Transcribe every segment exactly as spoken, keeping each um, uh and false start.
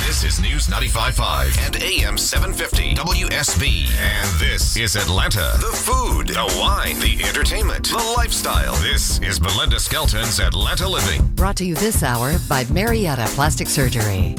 This is News ninety-five point five and A M seven fifty W S B. And this is Atlanta. The food, the wine, the entertainment, the lifestyle. This is Belinda Skelton's Atlanta Living. Brought to you this hour by Marietta Plastic Surgery.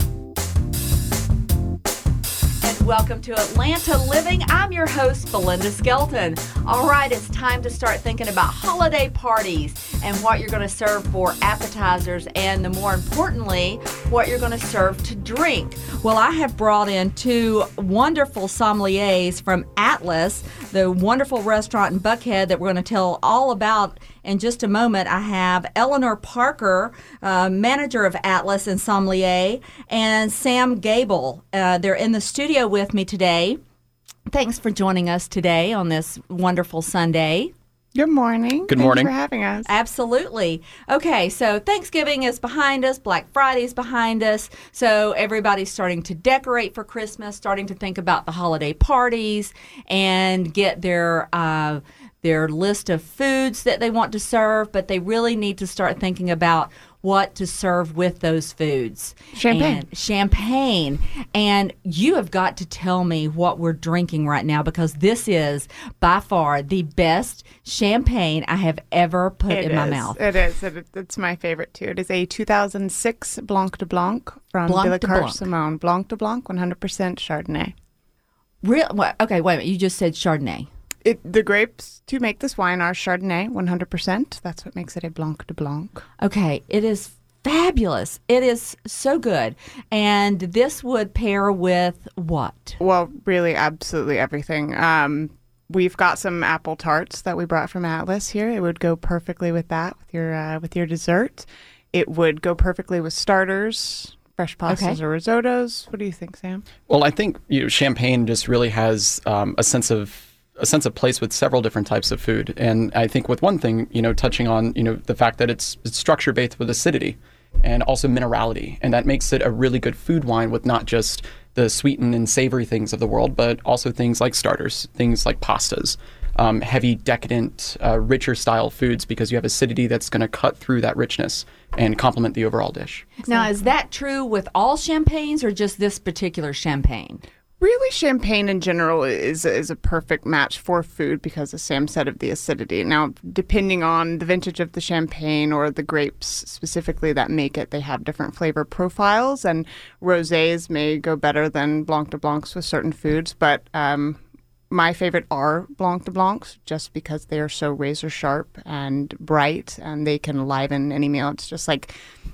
Welcome to Atlanta Living. I'm your host, Belinda Skelton. All right, it's time to start thinking about holiday parties and what you're going to serve for appetizers and, the more importantly, what you're going to serve to drink. Well, I have brought in two wonderful sommeliers from Atlas, the wonderful restaurant in Buckhead that we're going to tell all about in just a moment. I have Eleanor Parker, uh, manager of Atlas and sommelier, and Sam Gable. Uh, they're in the studio with me today. Thanks for joining us today on this wonderful Sunday. Good morning. Good morning. Thanks for having us. Absolutely. Okay, so Thanksgiving is behind us. Black Friday is behind us. So everybody's starting to decorate for Christmas, starting to think about the holiday parties and get their uh, their list of foods that they want to serve, but they really need to start thinking about what to serve with those foods. Champagne. And champagne. And you have got to tell me what we're drinking right now, because this is by far the best champagne I have ever put It in my is. mouth. It is. It, it's my favorite too. It is a two thousand six Blanc de Blanc from Blanc de Billicar Blanc. Simone. Blanc de Blanc, one hundred percent Chardonnay. Real, well, okay, wait a minute. You just said Chardonnay. It, the grapes to make this wine are Chardonnay, one hundred percent. That's what makes it a Blanc de Blanc. Okay, it is fabulous. It is so good. And this would pair with what? Well, really, absolutely everything. Um, we've got some apple tarts that we brought from Atlas here. It would go perfectly with that, with your uh, with your dessert. It would go perfectly with starters, fresh pastas Okay. or risottos. What do you think, Sam? Well, I think you know, champagne just really has um, a sense of a sense of place with several different types of food, and I think with one thing, you know, touching on you know the fact that it's it's structure based with acidity and also minerality, and that makes it a really good food wine with not just the sweetened and savory things of the world, but also things like starters, things like pastas, um, heavy, decadent, uh, richer style foods, because you have acidity that's going to cut through that richness and complement the overall dish. Now, is that true with all champagnes or just this particular champagne? Really, champagne in general is is a perfect match for food because, as Sam said, of the acidity. Now, depending on the vintage of the champagne or the grapes specifically that make it, they have different flavor profiles, and rosés may go better than Blanc de Blancs with certain foods, but um, my favorite are Blanc de Blancs just because they are so razor sharp and bright, and they can liven any meal. It's just like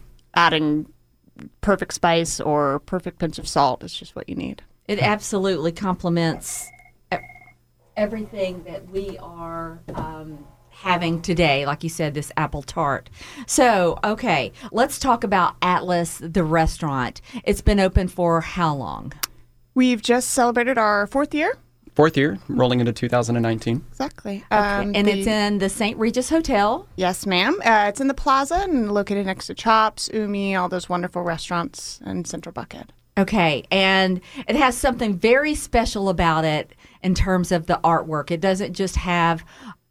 adding perfect spice or perfect pinch of salt. It's just what you need. It absolutely complements e- everything that we are um, having today. Like you said, this apple tart. So, okay, let's talk about Atlas, the restaurant. It's been open for how long? We've just celebrated our fourth year. Fourth year, rolling into two thousand nineteen. Exactly. Okay. Um, and the- it's in the Saint Regis Hotel. Yes, ma'am. Uh, it's in the plaza and located next to Chops, Umi, all those wonderful restaurants in Central Buckhead. Okay, and it has something very special about it in terms of the artwork. It doesn't just have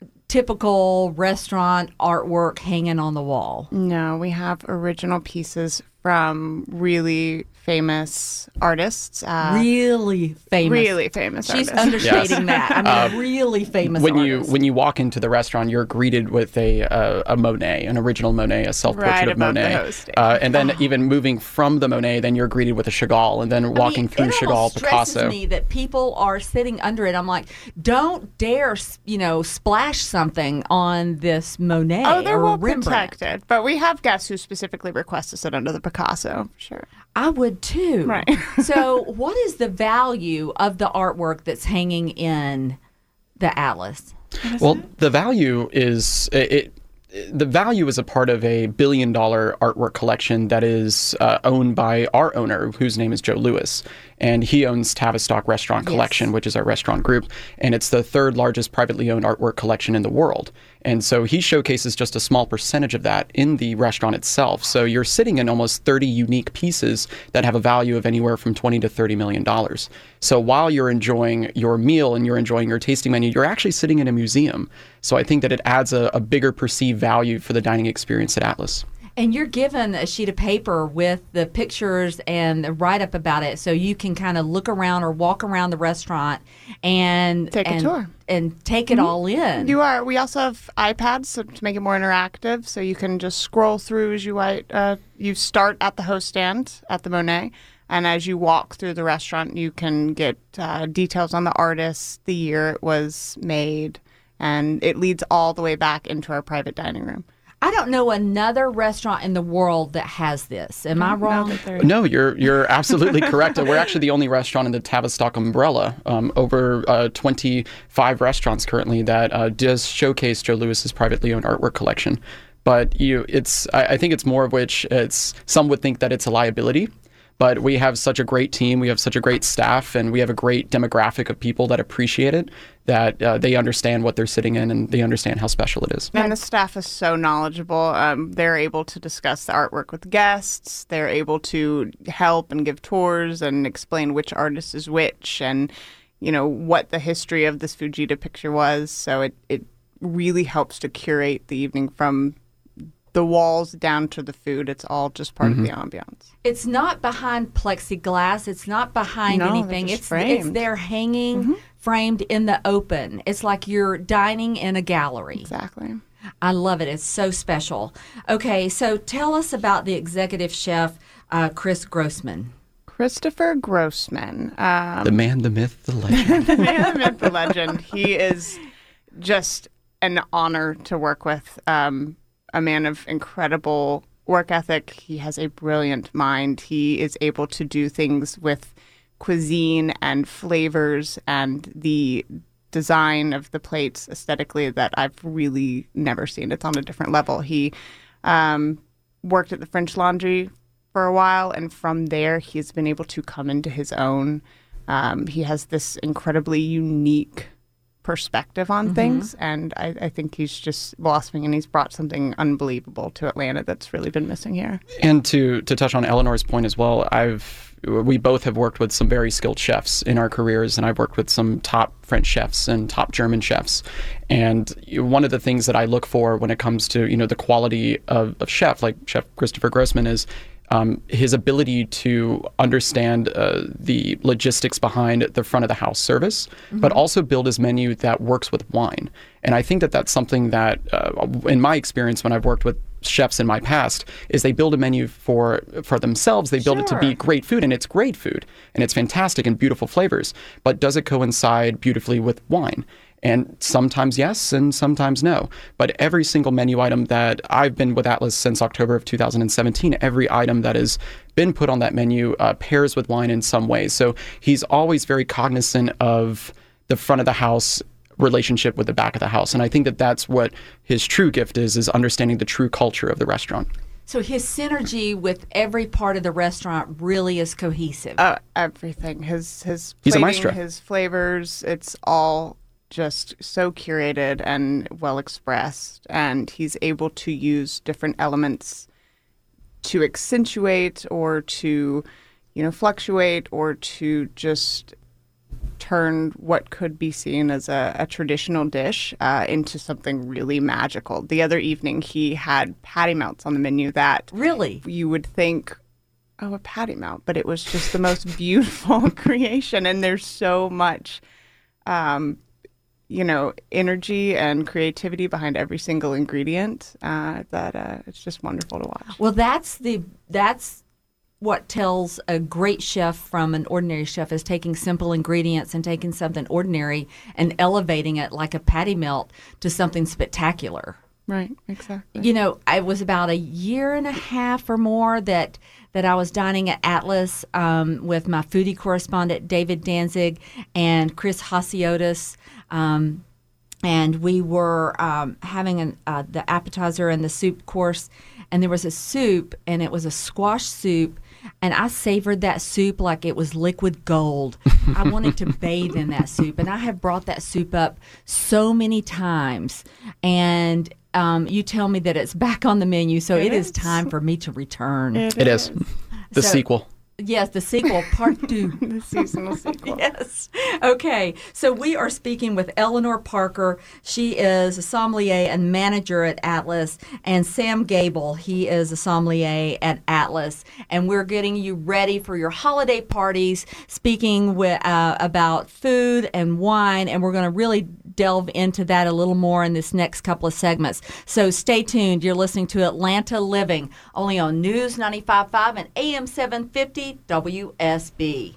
typical restaurant artwork hanging on the wall. No, we have original pieces from really famous artists. Uh, Really famous. Really famous She's artists. understating that. I mean, really famous When artists. you when you walk into the restaurant, you're greeted with a uh, a Monet, an original Monet, a self portrait Right of above the Monet, host. uh, and then even moving from the Monet, then you're greeted with a Chagall, and then I walking mean, through it Chagall, almost stresses Picasso. me that people are sitting under it. I'm like, don't dare, you know, splash something on this Monet Oh, they're or well Rembrandt. protected. But we have guests who specifically request to sit under the Picasso. Sure. I would too. Right. So, what is the value of the artwork that's hanging in the Atlas? Well, the value is it, it. The value is a part of a billion dollar artwork collection that is uh, owned by our owner, whose name is Joe Lewis. And he owns Tavistock Restaurant Collection, Yes. which is our restaurant group. And it's the third largest privately owned artwork collection in the world. And so he showcases just a small percentage of that in the restaurant itself. So you're sitting in almost thirty unique pieces that have a value of anywhere from twenty to thirty million dollars. So while you're enjoying your meal and you're enjoying your tasting menu, you're actually sitting in a museum. So I think that it adds a, a bigger perceived value for the dining experience at Atlas. And you're given a sheet of paper with the pictures and the write-up about it, so you can kind of look around or walk around the restaurant and Take a and, tour. and take it all in. You are. We also have iPads so to make it more interactive, so you can just scroll through as you write. Uh, you start at the host stand at the Monet, and as you walk through the restaurant, you can get uh, details on the artist, the year it was made, and it leads all the way back into our private dining room. I don't know another restaurant in the world that has this. Am I wrong? No, you're you're absolutely correct. We're actually the only restaurant in the Tavistock umbrella. Um, over uh, twenty-five restaurants currently that uh, does showcase Joe Louis's privately owned artwork collection. But you, it's I, I think it's more of which it's some would think that it's a liability. But we have such a great team, we have such a great staff, and we have a great demographic of people that appreciate it, that uh, they understand what they're sitting in and they understand how special it is. And the staff is so knowledgeable. Um, they're able to discuss the artwork with guests. They're able to help and give tours and explain which artist is which and, you know, what the history of this Fujita picture was. So it, it really helps to curate the evening from the walls down to the food. It's all just part Mm-hmm. of the ambiance. It's not behind plexiglass. It's not behind No, they're anything. just It's framed. it's there hanging, framed in the open. It's like you're dining in a gallery. Exactly. I love it. It's so special. Okay, so tell us about the executive chef, uh, Chris Grossman. Christopher Grossman. Um, The man, the myth, the legend. the man, the myth, the legend. He is just an honor to work with. Um, a man of incredible work ethic. He has a brilliant mind. He is able to do things with cuisine and flavors and the design of the plates aesthetically that I've really never seen. It's on a different level. He um, worked at the French Laundry for a while, and from there he's been able to come into his own. Um, he has this incredibly unique perspective on mm-hmm. things, and I, I think he's just blossoming, and he's brought something unbelievable to Atlanta that's really been missing here. And to to touch on Eleanor's point as well, I've we both have worked with some very skilled chefs in our careers, and I've worked with some top French chefs and top German chefs. And one of the things that I look for when it comes to, you know, the quality of, of chef, like Chef Christopher Grossman, is Um, his ability to understand uh, the logistics behind the front of the house service, mm-hmm. but also build his menu that works with wine. And I think that that's something that, uh, in my experience, when I've worked with chefs in my past, is they build a menu for for themselves. They build Sure. it to be great food, and it's great food, and it's fantastic and beautiful flavors. But does it coincide beautifully with wine? And sometimes yes, and sometimes no. But every single menu item that I've been with Atlas since October of two thousand seventeen, every item that has been put on that menu uh, pairs with wine in some way. So he's always very cognizant of the front of the house relationship with the back of the house. And I think that that's what his true gift is, is understanding the true culture of the restaurant. So his synergy with every part of the restaurant really is cohesive. Uh, everything. His, his He's a plating, maestro. his flavors, it's all just so curated and well expressed, and he's able to use different elements to accentuate or to, you know, fluctuate or to just turn what could be seen as a, a traditional dish uh, into something really magical. The other evening, he had patty melts on the menu that Really? you would think, oh, a patty melt, but it was just the most beautiful creation, and there's so much um, you know, energy and creativity behind every single ingredient uh, that uh, it's just wonderful to watch. Well, that's the that's what tells a great chef from an ordinary chef, is taking simple ingredients and taking something ordinary and elevating it like a patty melt to something spectacular. Right, exactly. You know, it was about a year and a half or more that that I was dining at Atlas um, with my foodie correspondent, David Danzig, and Chris Hasiotis. Um, and we were um, having an, uh, the appetizer and the soup course, and there was a soup, and it was a squash soup, and I savored that soup like it was liquid gold. I wanted to bathe in that soup, and I have brought that soup up so many times, and um, you tell me that it's back on the menu, so It it is is. time for me to return. It is. The So- sequel. Yes, the sequel, part two. The seasonal sequel. Yes. Okay. So we are speaking with Eleanor Parker. She is a sommelier and manager at Atlas, and Sam Gable. He is a sommelier at Atlas, and we're getting you ready for your holiday parties. Speaking with, uh, about food and wine, and we're going to really delve into that a little more in this next couple of segments. So stay tuned. You're listening to Atlanta Living, only on News ninety-five point five and A M seven fifty W S B.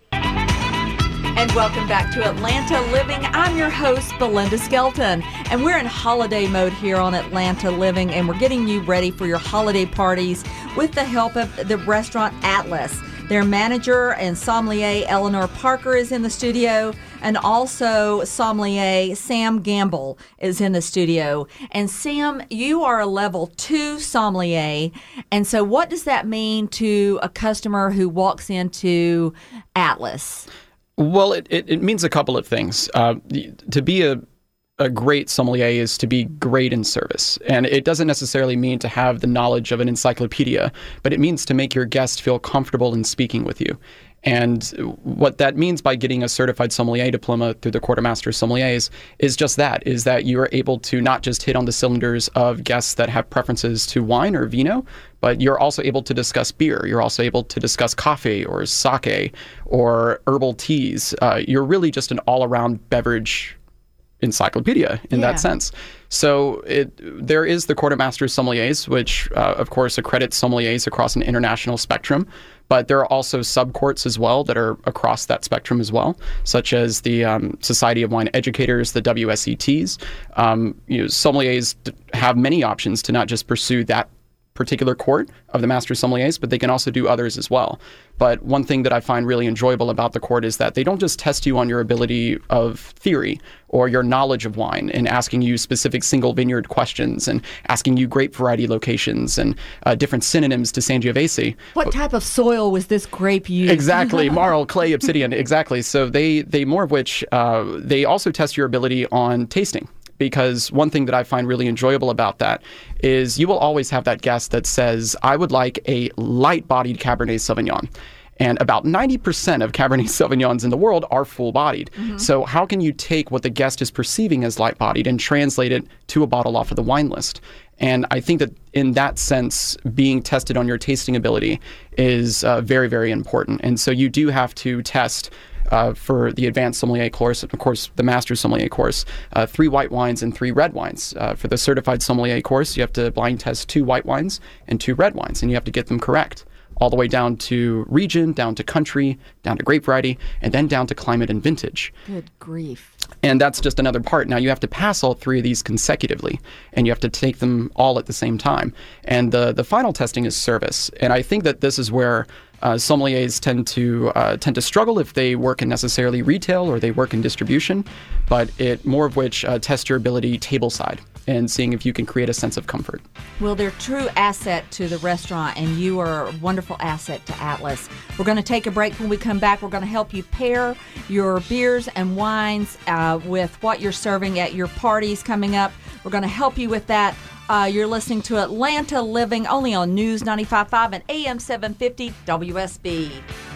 And welcome back to Atlanta Living. I'm your host, Belinda Skelton, and we're in holiday mode here on Atlanta Living, and we're getting you ready for your holiday parties with the help of the restaurant Atlas. Their manager and sommelier, Eleanor Parker, is in the studio, and also sommelier Sam Gamble is in the studio. And Sam, you are a level two sommelier, and so what does that mean to a customer who walks into Atlas? Well, it, it, it means a couple of things. Uh, to be a A great sommelier is to be great in service. And it doesn't necessarily mean to have the knowledge of an encyclopedia, but it means to make your guest feel comfortable in speaking with you. And what that means by getting a certified sommelier diploma through the Quartermaster Sommeliers is just that, is that you are able to not just hit on the cylinders of guests that have preferences to wine or vino, but you're also able to discuss beer. You're also able to discuss coffee or sake or herbal teas. Uh, you're really just an all-around beverage encyclopedia in Yeah. that sense. So it, there is the Quartermaster Sommeliers, which uh, of course accredits sommeliers across an international spectrum, but there are also subcourts as well that are across that spectrum as well, such as the um, Society of Wine Educators, the W S E Ts. Um, you know, sommeliers have many options to not just pursue that particular court of the Master Sommeliers, but they can also do others as well. But one thing that I find really enjoyable about the court is that they don't just test you on your ability of theory or your knowledge of wine and asking you specific single vineyard questions and asking you grape variety locations and uh, different synonyms to Sangiovese. What type of soil was this grape used? Exactly, marl, clay, obsidian, exactly. So they, they more of which, uh, they also test your ability on tasting. Because one thing that I find really enjoyable about that is you will always have that guest that says, I would like a light-bodied Cabernet Sauvignon. And about ninety percent of Cabernet Sauvignons in the world are full-bodied. Mm-hmm. So how can you take what the guest is perceiving as light-bodied and translate it to a bottle off of the wine list? And I think that in that sense, being tested on your tasting ability is uh, very, very important. And so you do have to test Uh, for the advanced sommelier course, and of course the master sommelier course, uh, three white wines and three red wines. Uh, for the certified sommelier course, you have to blind test two white wines and two red wines, and you have to get them correct, all the way down to region, down to country, down to grape variety, and then down to climate and vintage. Good grief. And that's just another part. Now you have to pass all three of these consecutively, and you have to take them all at the same time. And the the final testing is service. And I think that this is where Uh, sommeliers tend to uh, tend to struggle if they work in necessarily retail or they work in distribution, but it more of which uh, test your ability tableside and seeing if you can create a sense of comfort. Well, they're true asset to the restaurant, and you are a wonderful asset to Atlas. We're going to take a break. When we come back, we're going to help you pair your beers and wines uh, with what you're serving at your parties coming up. We're going to help you with that. Uh, you're listening to Atlanta Living, only on News ninety-five point five and A M seven fifty W S B.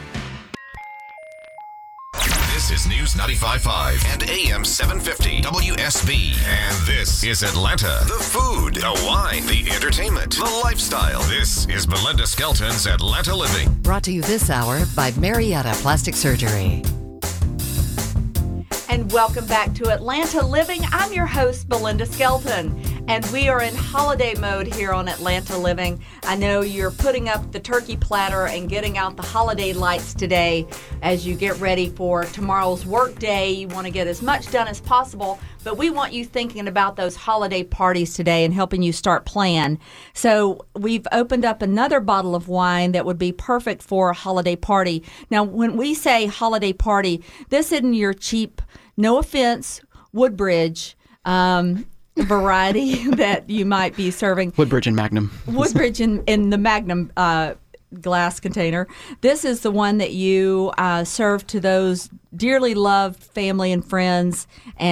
This is News ninety-five point five and A M seven fifty W S B. And this is Atlanta. The food, the wine, the entertainment, the lifestyle. This is Belinda Skelton's Atlanta Living. Brought to you this hour by Marietta Plastic Surgery. And welcome back to Atlanta Living. I'm your host, Belinda Skelton, and we are in holiday mode here on Atlanta Living. I know you're putting up the turkey platter and getting out the holiday lights today as you get ready for tomorrow's work day. You want to get as much done as possible, but we want you thinking about those holiday parties today and helping you start plan. So we've opened up another bottle of wine that would be perfect for a holiday party. Now, when we say holiday party, this isn't your cheap, no offense, Woodbridge um, variety that you might be serving. Woodbridge and Magnum. Woodbridge in, in the Magnum uh, glass container. This is the one that you uh, serve to those dearly loved family and friends and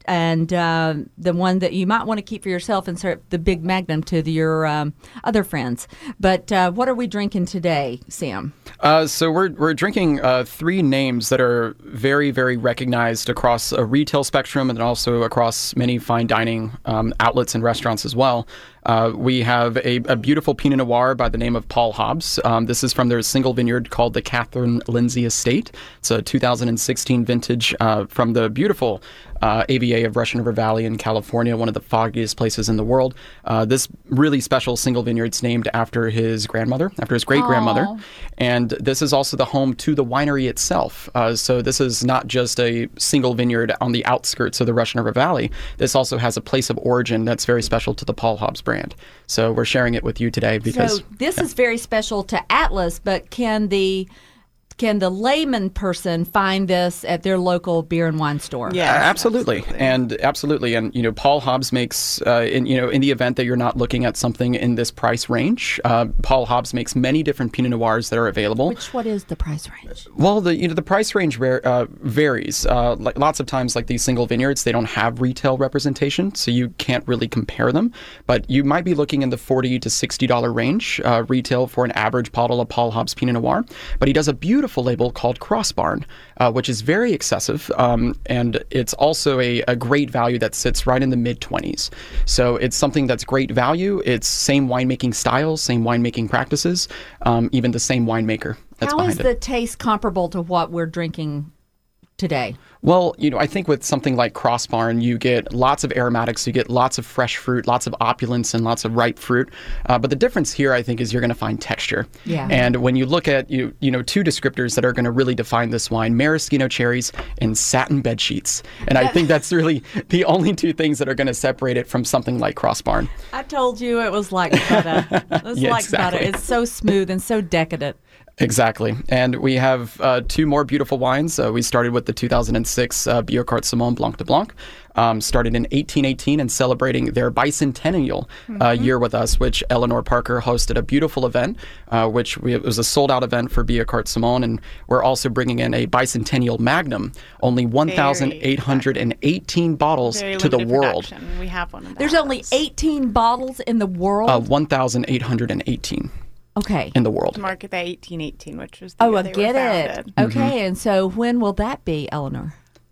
and uh, the one that you might want to keep for yourself and serve the big magnum to the, your um, other friends. But uh, what are we drinking today, Sam? Uh, so we're we're drinking uh, three names that are very, very recognized across a retail spectrum and also across many fine dining um, outlets and restaurants as well. Uh, we have a, a beautiful Pinot Noir by the name of Paul Hobbs. Um, this is from their single vineyard called the Catherine Lindsay Estate. It's a two thousand sixteen vintage uh, from the beautiful uh, A V A of Russian River Valley in California, one of the foggiest places in the world. Uh, this really special single vineyard's named after his grandmother, after his great-grandmother. Aww. And this is also the home to the winery itself. Uh, so this is not just a single vineyard on the outskirts of the Russian River Valley. This also has a place of origin that's very special to the Paul Hobbs brand. So we're sharing it with you today because... So this yeah. is very special to Atlas, but can the... Can the layman person find this at their local beer and wine store? Yeah, uh, absolutely. absolutely, and absolutely, and you know, Paul Hobbs makes, uh, in you know, in the event that you're not looking at something in this price range, uh, Paul Hobbs makes many different Pinot Noirs that are available. Which what is the price range? Well, the you know the price range rare, uh, varies. Uh, like lots of times, like these single vineyards, they don't have retail representation, so you can't really compare them. But you might be looking in the forty to sixty dollar range uh, retail for an average bottle of Paul Hobbs Pinot Noir. But he does a beautiful label called Crossbarn, uh, which is very excessive, um, and it's also a, a great value that sits right in the mid twenties. So it's something that's great value. It's same winemaking styles, same winemaking practices, um, even the same winemaker that's How behind is it. the taste comparable to what we're drinking today? Well, you know, I think with something like Crossbarn, you get lots of aromatics, you get lots of fresh fruit, lots of opulence, and lots of ripe fruit. Uh, but the difference here, I think, is you're going to find texture. Yeah. And when you look at you, you know, two descriptors that are going to really define this wine: maraschino cherries and satin bed sheets. And I think that's really the only two things that are going to separate it from something like Crossbarn. I told you it was like butter. It was Yeah, like exactly. butter. It's so smooth and so decadent. Exactly. And we have uh, two more beautiful wines. Uh, we started with the two thousand six uh, Biocart Simon Blanc de Blanc, um, started in eighteen eighteen and celebrating their bicentennial uh, Mm-hmm. year with us, which Eleanor Parker hosted a beautiful event, uh, which we, it was a sold-out event for Biocart Simon. And we're also bringing in a bicentennial Magnum, only one thousand eight hundred eighteen bottles Very to the limited world. production. We have one of There's those. only eighteen bottles in the world. Uh, one thousand eight hundred eighteen okay. in the world. To market the eighteen eighteen, which was the Oh, year I they were get it. founded. Okay, and so when will that be, Eleanor?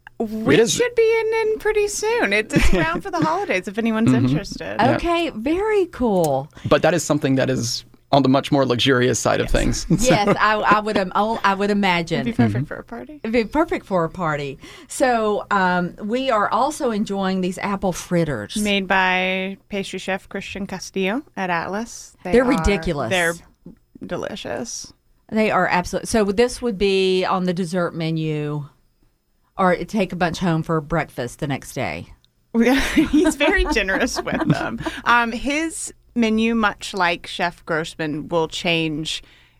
We It is- should be in, in pretty soon. It, it's around for the holidays if anyone's interested. Okay, very cool. But that is something that is on the much more luxurious side of things. Yes, I, I would. Um, oh, I would imagine. It'd be perfect for a party. It'd be perfect for a party. So um, we are also enjoying these apple fritters. Made by pastry chef Christian Castillo at Atlas. They They're are- ridiculous. They're delicious. They are absolutely. So this would be on the dessert menu, or take a bunch home for breakfast the next day. He's very generous with them. Um, his menu, much like Chef Grossman, will change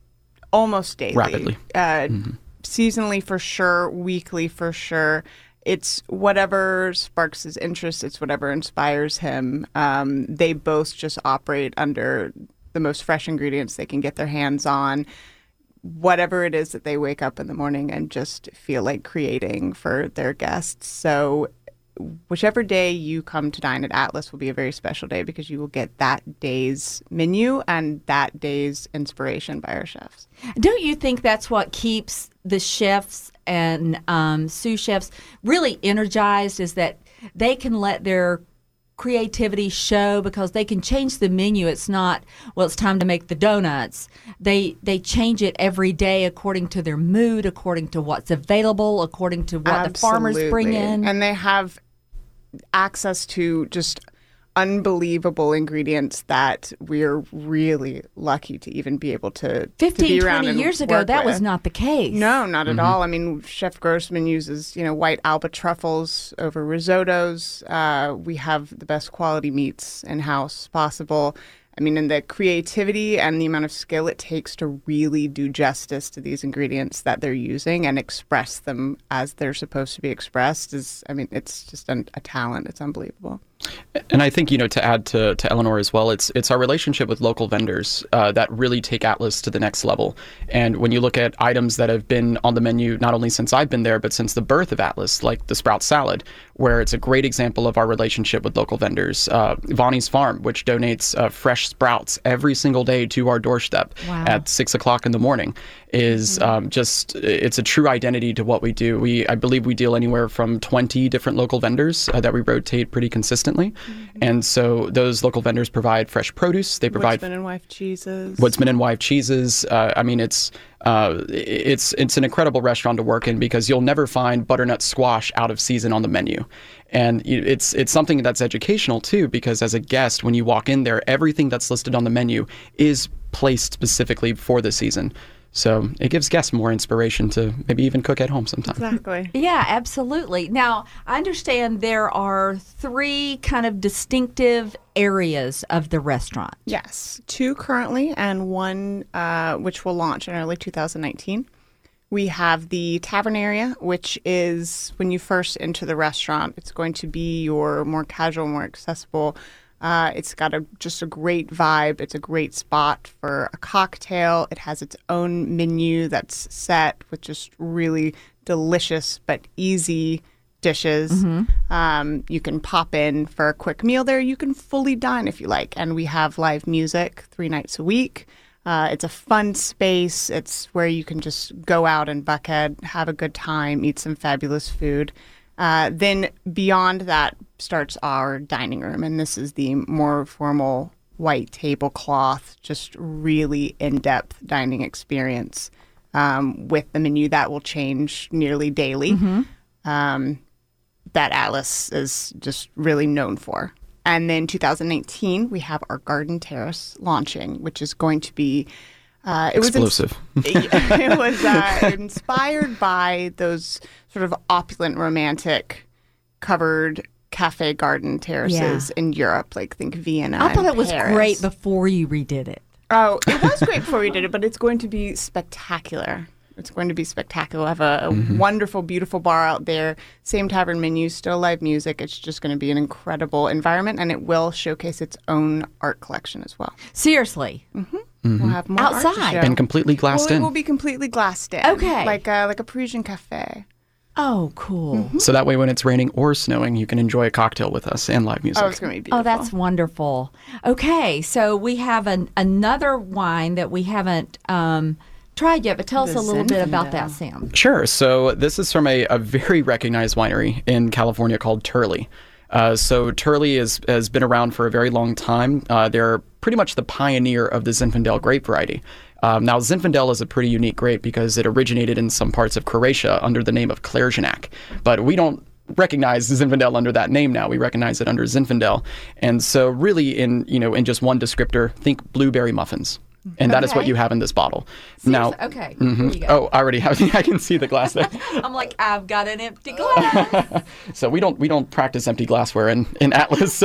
almost daily. Rapidly. Uh, Seasonally for sure, weekly for sure. It's whatever sparks his interest. It's whatever inspires him. Um, they both just operate under the most fresh ingredients they can get their hands on. Whatever it is that they wake up in the morning and just feel like creating for their guests. So whichever day you come to dine at Atlas will be a very special day because you will get that day's menu and that day's inspiration by our chefs. Don't you think that's what keeps the chefs and um, sous chefs really energized? Is that they can let their creativity show because they can change the menu. It's not, well, it's time to make the donuts. They they change it every day according to their mood, according to what's available, according to what the farmers bring Absolutely. in. And they have access to just unbelievable ingredients that we're really lucky to even be able to, to fifteen, be around twenty and years ago, work that was with. not the case. No, not at all. I mean, Chef Grossman uses, you know, white Alba truffles over risottos. Uh, we have the best quality meats in-house possible. I mean, and the creativity and the amount of skill it takes to really do justice to these ingredients that they're using and express them as they're supposed to be expressed is, I mean, it's just an, a talent. It's unbelievable. And I think, you know, to add to, to Eleanor as well, it's it's our relationship with local vendors uh, that really take Atlas to the next level. And when you look at items that have been on the menu, not only since I've been there, but since the birth of Atlas, like the sprout salad, where it's a great example of our relationship with local vendors. Uh, Vonnie's Farm, which donates uh, fresh sprouts every single day to our doorstep Wow. at six o'clock in the morning, is um, just, it's a true identity to what we do. We, I believe we deal anywhere from twenty different local vendors uh, that we rotate pretty consistently. Mm-hmm. And so those local vendors provide fresh produce. They provide Woodsman and Wife cheeses. Woodsman and Wife cheeses. Uh, I mean, it's uh, it's it's an incredible restaurant to work in because you'll never find butternut squash out of season on the menu. And it's it's something that's educational too, because as a guest, when you walk in there, everything that's listed on the menu is placed specifically for the season. So it gives guests more inspiration to maybe even cook at home sometime. Exactly. Yeah, absolutely. Now, I understand there are three kind of distinctive areas of the restaurant. Yes, two currently and one uh, which will launch in early two thousand nineteen. We have the tavern area, which is when you first enter the restaurant. It's going to be your more casual, more accessible. Uh, it's got a just a great vibe. It's a great spot for a cocktail. It has its own menu that's set with just really delicious but easy dishes. Mm-hmm. Um, you can pop in for a quick meal there. You can fully dine if you like. And we have live music three nights a week. Uh, it's a fun space. It's where you can just go out and buckhead, have a good time, eat some fabulous food. Uh, then beyond that starts our dining room, and this is the more formal white tablecloth, just really in-depth dining experience um, with the menu that will change nearly daily. Mm-hmm. Um, that Atlas is just really known for. And then two thousand nineteen, we have our Garden Terrace launching, which is going to be Uh, it Explosive. Was ins- it was uh, inspired by those sort of opulent, romantic, covered cafe garden terraces Yeah. in Europe, like think Vienna. I thought and it was Paris. great before you redid it. Oh, it was great before we did it, but it's going to be spectacular. It's going to be spectacular. We'll have a, a Mm-hmm. wonderful, beautiful bar out there. Same tavern menu, still live music. It's just going to be an incredible environment, and it will showcase its own art collection as well. Seriously. Mm-hmm. We'll have more art to Outside? show. And completely glassed well, in. It will be completely glassed in. Okay. Like a, like a Parisian cafe. Oh, cool. So that way when it's raining or snowing, you can enjoy a cocktail with us and live music. Oh, it's going to be beautiful. Oh, that's wonderful. Okay, so we have an, another wine that we haven't um, tried yet, but tell us The a little bit about Zinfandel. that, Sam. Sure. So this is from a, a very recognized winery in California called Turley. Uh, so Turley is, has been around for a very long time. Uh, they're pretty much the pioneer of the Zinfandel grape variety. Um, now, Zinfandel is a pretty unique grape because it originated in some parts of Croatia under the name of Clergenac. But we don't recognize Zinfandel under that name now. We recognize it under Zinfandel. And so really in, you know, in just one descriptor, think blueberry muffins. And that is what Okay. you have in this bottle. Seriously? Now, Okay, mhm. here you go. Oh, I already have. I can see the glass there. I'm like, I've got an empty glass. So we don't we don't practice empty glassware in, in Atlas.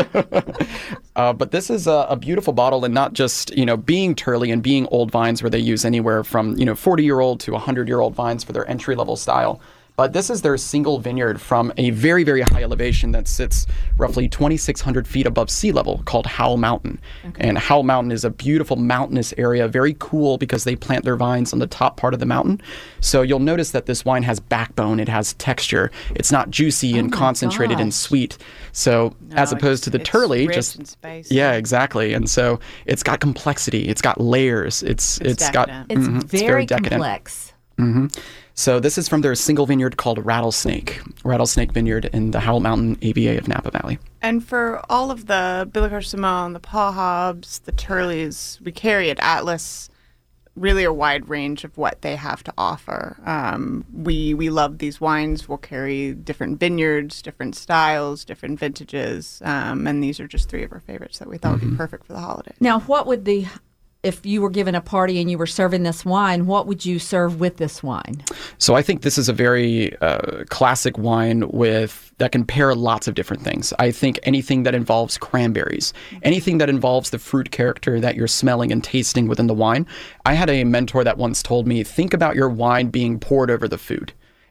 uh, but this is a, a beautiful bottle, and not just, you know, being Turley and being old vines where they use anywhere from, you know, forty year old to one hundred year old vines for their entry level style. But this is their single vineyard from a very, very high elevation that sits roughly twenty-six hundred feet above sea level called Howell Mountain. And Howell Mountain is a beautiful mountainous area, very cool because they plant their vines on the top part of the mountain. So you'll notice that this wine has backbone, it has texture. It's not juicy and my concentrated and gosh. sweet. So as No, opposed to the it's Turley, rich just and spicy. yeah, exactly. And so it's got complexity, it's got layers, it's It's it's got decadent. It's mhm, very decadent. complex. So this is from their single vineyard called Rattlesnake, Rattlesnake Vineyard in the Howell Mountain A V A of Napa Valley. And for all of the Billicar Simone, the Paul Hobbs, the Turleys, we carry at Atlas really a wide range of what they have to offer. Um, we we love these wines. We'll carry different vineyards, different styles, different vintages, um, and these are just three of our favorites that we thought would be perfect for the holidays. Now, what would the, if you were given a party and you were serving this wine, what would you serve with this wine? So I think this is a very uh, classic wine with that can pair lots of different things. I think anything that involves cranberries, anything that involves the fruit character that you're smelling and tasting within the wine. I had a mentor that once told me, think about your wine being poured over the food.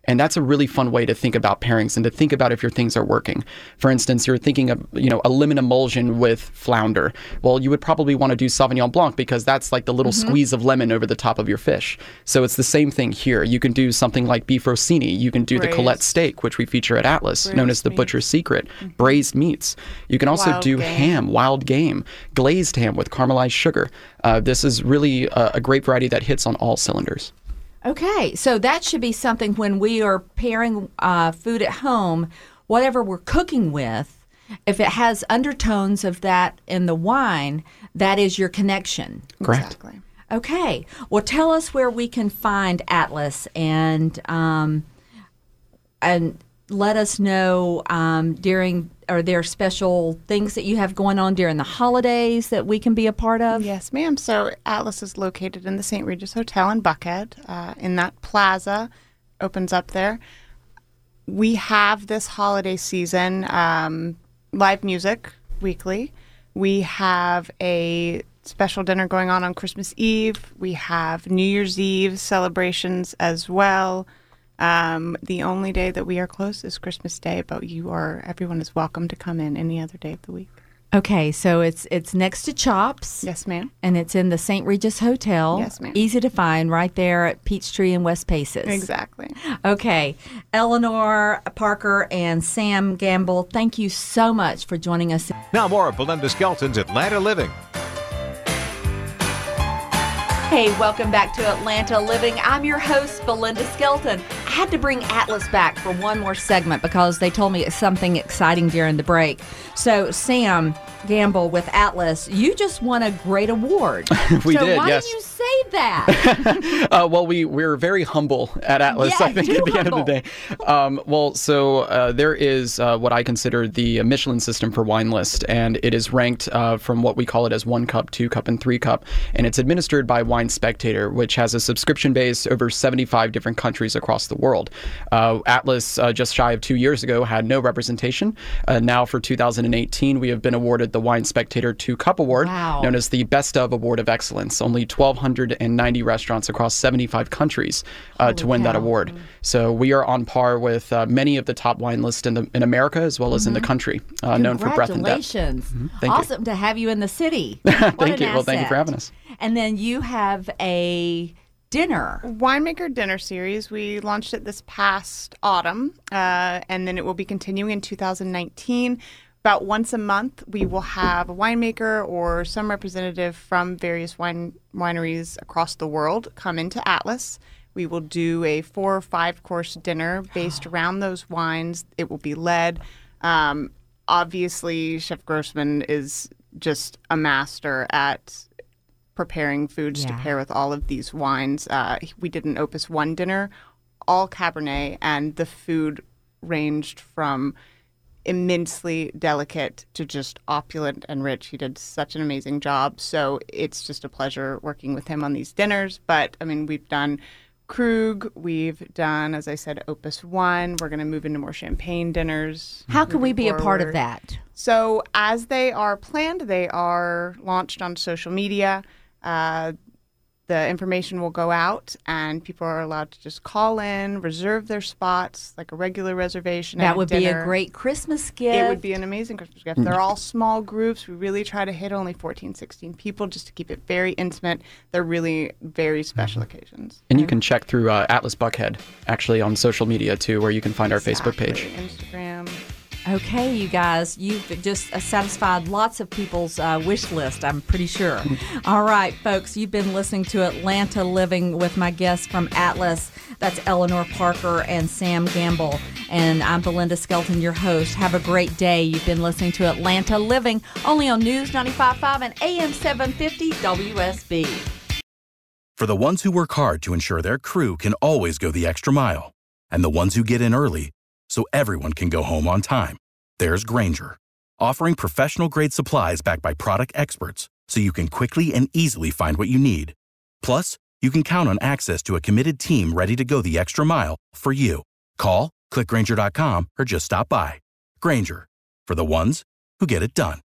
And that's a really fun way to think about pairings and to think about if your things are working. For instance, you're thinking of, you know, a lemon emulsion with flounder. Well, you would probably want to do Sauvignon Blanc because that's like the little mm-hmm. squeeze of lemon over the top of your fish. So it's the same thing here. You can do something like beef rossini. You can do Braised. the Colette steak, which we feature at Atlas, Braised known as the meat. Butcher's Secret. Mm-hmm. Braised meats. You can also wild do game. ham, wild game, glazed ham with caramelized sugar. Uh, this is really a, a great variety that hits on all cylinders. Okay, so that should be something when we are pairing uh, food at home, whatever we're cooking with, if it has undertones of that in the wine, that is your connection. Correct. Exactly. Okay, well, tell us where we can find Atlas and um, and let us know um, during, are there special things that you have going on during the holidays that we can be a part of? Yes, ma'am. So Atlas is located in the Saint Regis Hotel in Buckhead, uh, in that plaza, opens up there. We have this holiday season um, live music weekly. We have a special dinner going on on Christmas Eve. We have New Year's Eve celebrations as well. Um, the only day that we are closed is Christmas Day, but you are everyone is welcome to come in any other day of the week. Okay, so it's it's next to Chops. Yes, ma'am. And it's in the Saint Regis Hotel. Yes, ma'am. Easy to find right there at Peachtree and West Paces. Exactly. Okay, Eleanor Parker and Sam Gamble, thank you so much for joining us. Now more of Belinda Skelton's Atlanta Living. Hey, welcome back to Atlanta Living. I'm your host, Belinda Skelton. I had to bring Atlas back for one more segment because they told me it's something exciting during the break. So, Sam Gamble with Atlas, you just won a great award. we so did, why yes. didn't you say that? uh, well, we, we're very humble at Atlas, yeah, I think, too at the humble. end of the day. Um, well, so uh, there is uh, what I consider the Michelin system for wine list, and it is ranked uh, from what we call it as one cup, two cup, and three cup, and it's administered by Wine Spectator, which has a subscription base over seventy-five different countries across the world. Uh, Atlas, uh, just shy of two years ago, had no representation. Uh, now for two thousand eighteen, we have been awarded the Wine Spectator Two Cup Award, wow. known as the Best of Award of Excellence. Only one thousand two hundred ninety restaurants across seventy-five countries uh, to win cow. that award. So we are on par with uh, many of the top wine lists in, the, in America as well as mm-hmm. in the country, uh, known for breadth and depth. Congratulations. Mm-hmm. Thank awesome you. to have you in the city. Thank you. Well, thank you for having us. And then you have a dinner. Winemaker Dinner Series. We launched it this past autumn, uh, and then it will be continuing in two thousand nineteen. About once a month, we will have a winemaker or some representative from various wine wineries across the world come into Atlas. We will do a four or five course dinner based around those wines. It will be led. Um, obviously, Chef Grossman is just a master at preparing foods yeah. to pair with all of these wines. Uh, we did an Opus One dinner, all Cabernet, and the food ranged from immensely delicate to just opulent and rich. He did such an amazing job. So it's just a pleasure working with him on these dinners. But I mean, we've done Krug, we've done, as I said, Opus One. We're going to move into more champagne dinners. How can we be forward. a part of that? So as they are planned, they are launched on social media. Uh, the information will go out, and people are allowed to just call in, reserve their spots, like a regular reservation. That at would a be dinner. a great Christmas gift. It would be an amazing Christmas gift. They're all small groups. We really try to hit only fourteen, sixteen people just to keep it very intimate. They're really very special occasions. And you can check through uh, Atlas Buckhead, actually, on social media, too, where you can find our Exactly. Facebook page. Instagram. Okay, you guys, you've just uh, satisfied lots of people's uh, wish list, I'm pretty sure. All right, folks, you've been listening to Atlanta Living with my guests from Atlas. That's Eleanor Parker and Sam Gamble. And I'm Belinda Skelton, your host. Have a great day. You've been listening to Atlanta Living, only on News ninety-five point five and A M seven fifty W S B. For the ones who work hard to ensure their crew can always go the extra mile, and the ones who get in early so everyone can go home on time, there's Grainger, offering professional-grade supplies backed by product experts so you can quickly and easily find what you need. Plus, you can count on access to a committed team ready to go the extra mile for you. Call, click Grainger dot com, or just stop by. Grainger, for the ones who get it done.